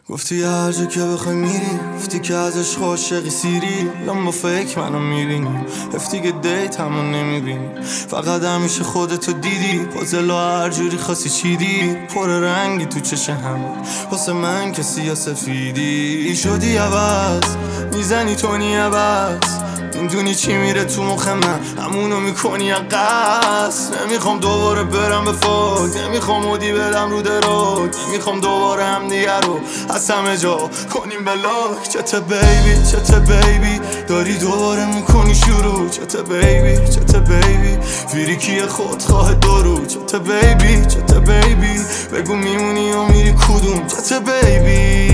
گفتی هر جا که بخوای میری، گفتی که ازش عاشقی سیری، الان با فکر منو میبینی، هفتی که دیت همون نمیبینی، فقط همیشه خودتو دیدی، پازل هر جوری خواستی چیدی، پر رنگی تو چش همه، واسه من که سیاه سفیدی شدی عوض، میزنی تونی عوض، میدونی چی میره تو مخ من، همونو میکنی قصد. نمیخوام دوباره برم به فوق، نمیخوام مودی برم رو دروگ، نمیخوام دوباره هم دیگه رو از همه جا کنیم بلاک. چته بیبی چته بیبی داری دوباره میکنی شروع، چته بیبی چته بیبی فریکی خودخواه درو، چته بیبی چته بیبی بگو میمونی و میری کدوم، چته بیبی.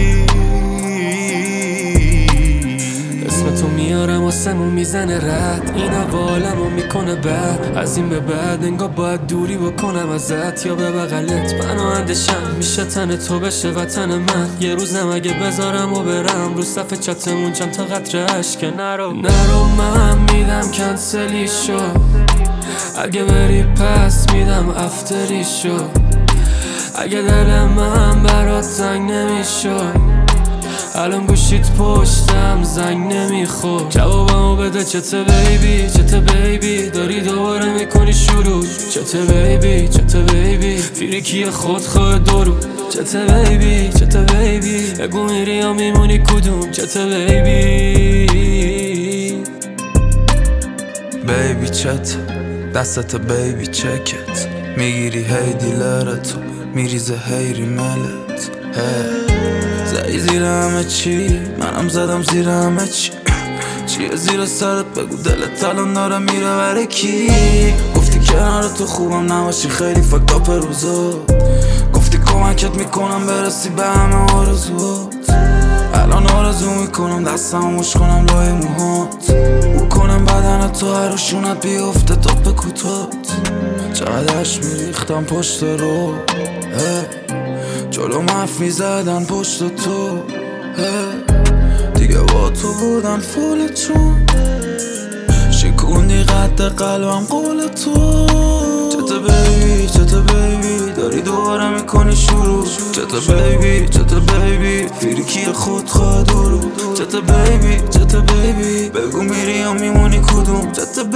اسم تو میارم آسمون میزنه رد، این حوالمو میکنه بد، از این به بعد انگار باید دوری بکنم ازت یا به بغلت پناهندشم، میشه تن تو بشه وطن من. یه روزم اگه بذارم و برم رو صفحه چتمون چند تا قطره اشک نرو من میدم کنسلی شو، اگه بری پس میدم افتری شو، اگه دل من برات زنگ نمیشد الان گوشیت پشتم زنگ نمیخور، جوابمو بده چته بیبی چته بیبی داری دوباره میکنی شروع، چته بیبی چته بیبی فریکی خودخواه درو، چته بیبی چته بیبی بگو میری یا میمونی کدوم، چته بیبی. بیبی چت دستت بیبی چکت، میگیری هی دیلرتو میریزه هی ریملت، زدی زیر همه چی منم زدم زیر همه چی، چیه زیر سرت بگو دلت الان داره میره برای کی، گفتی کنار تو خوبم نباشی خیلی فکت اپ روزات، گفتی کمکت میکنم برسی به همه آرزوات، الان آرزو میکنم دستم مش کنم لای موهات، او کنم بدن تو هر شونت بیفته تاپ کوتات، چقدرش میریختم پشت رو جلو مف میزدن پشت تو، دیگه با تو بودن فول چون شکوندی قد قلبم قول تو، چته بیبی چته بیبی داری دوباره میکنی شروع، چته بیبی چته بیبی فریکی خودخواه درو، چته بیبی چته بیبی بگو میری یا میمونی کدوم، چته